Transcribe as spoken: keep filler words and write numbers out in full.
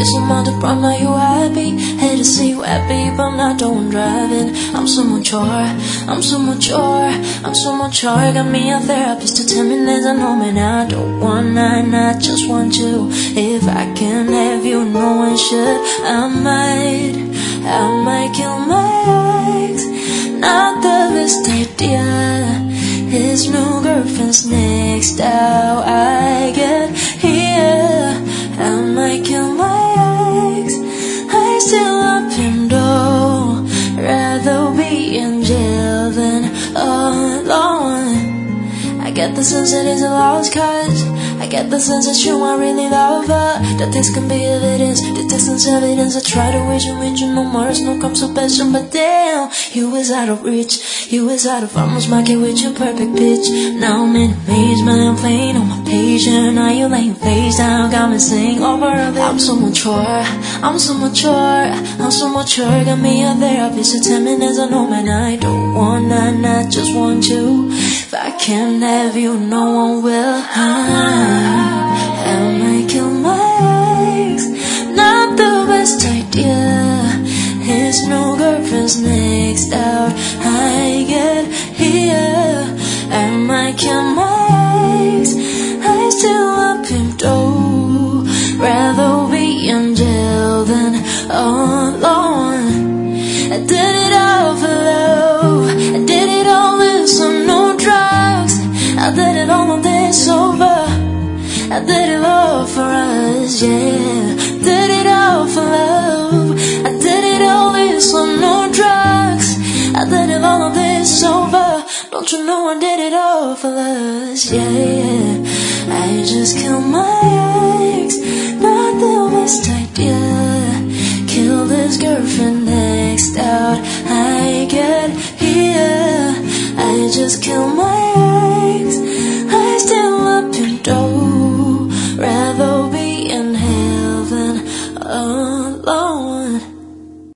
Race them on the front, now you happy. Hate to see you happy, but not the one driving. I'm so mature, I'm so mature, I'm so mature. Got me a therapist to tell me there's a no man. I don't want nine, I just want you. If I can have you, no one should. I might, I might kill my ex. Not the best idea. His new girlfriend's next. How I get here. I might kill my ex. I still love him though. Rather be in jail than alone. I get the sense that it's a lost cause. I get the sense that you I really love her. The text can be evidence, the distance evidence. I try to wish you with you no more. There's no compassion, but damn, you was out of reach. You was out of almost market with your perfect pitch. Now I'm in a maze, man, I'm playing on my patient. Now you laying face down, got me singing over of it. I'm so mature, I'm so mature, I'm so mature. Got me a therapist to ten minutes, I know man, I don't want that, I just want you. If I can't have you, no one will. I might kill my ex. Not the best idea. His new girlfriend's next out. I get here. I might kill my ex. I still love him though. Rather be in jail than alone. I did it all for love. I did it all with some no drugs. I did it all on this over. I did it all for us, yeah. Did it all for love. I did it all this on no drugs. I did it all on this over. Don't you know I did it all for us, yeah. I just killed my ex. Not the best idea. Killed his girlfriend next out. I get here. I just killed